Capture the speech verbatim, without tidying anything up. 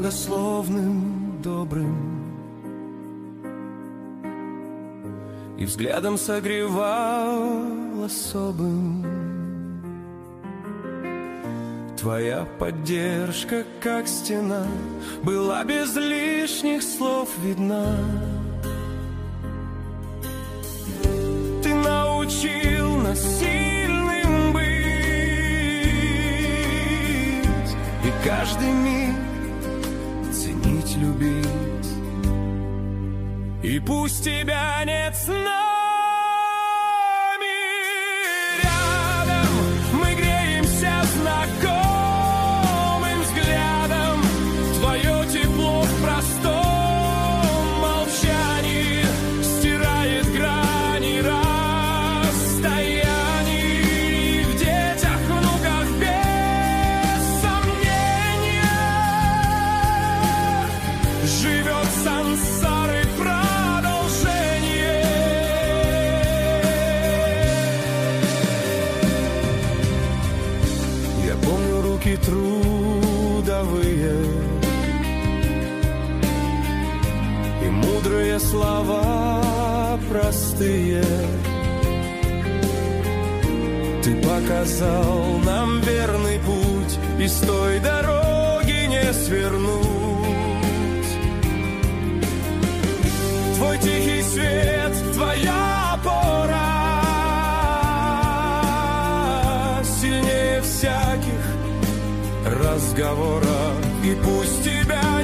немногословным, добрым, и взглядом согревал особым. Твоя поддержка, как стена, была без лишних слов видна. Ты научил нас сильным быть, и каждый миг ценить, любить. И пусть тебя нет с нами рядом, мы греемся знакомым взглядом. Твое тепло в простом молчании стирает грани расстояний. В детях, внуках без сомнения живет сансары продолжение. Я помню руки трудовые и мудрые слова простые. Ты показал нам верный путь, и с той дороги не свернуть. Твой тихий свет, твоя опора сильнее всяких разговоров. И пусть тебя